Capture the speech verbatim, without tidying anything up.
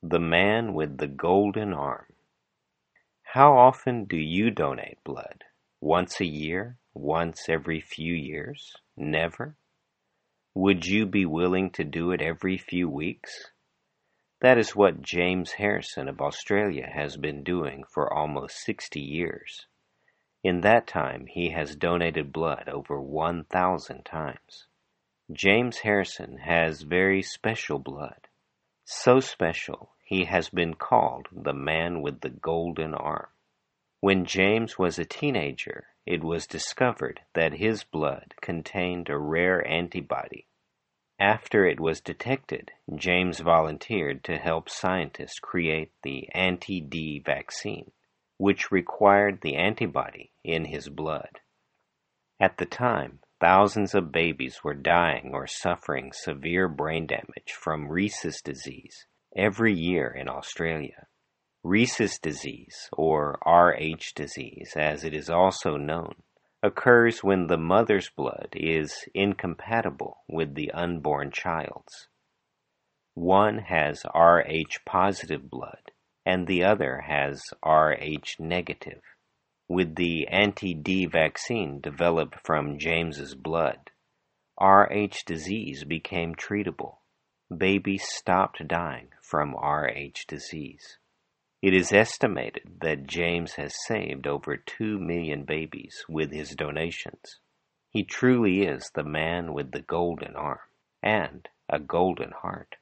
The Man with the Golden Arm. How often do you donate blood? Once a year? Once every few years? Never? Would you be willing to do it every few weeks? That is what James Harrison of Australia has been doing for almost sixty years. In that time, he has donated blood over one thousand times. James Harrison has very special blood. So special, he has been called the Man with the Golden Arm. When James was a teenager, it was discovered that his blood contained a rare antibody. After it was detected, James volunteered to help scientists create the anti-D vaccine, which required the antibody in his blood. At the time, thousands of babies were dying or suffering severe brain damage from Rhesus disease every year in Australia. Rhesus disease, or R H disease as it is also known, occurs when the mother's blood is incompatible with the unborn child's. One has R H positive blood and the other has R H negative. With the anti-D vaccine developed from James's blood, R H disease became treatable. Babies stopped dying from R H disease. It is estimated that James has saved over two million babies with his donations. He truly is the man with the golden arm and a golden heart.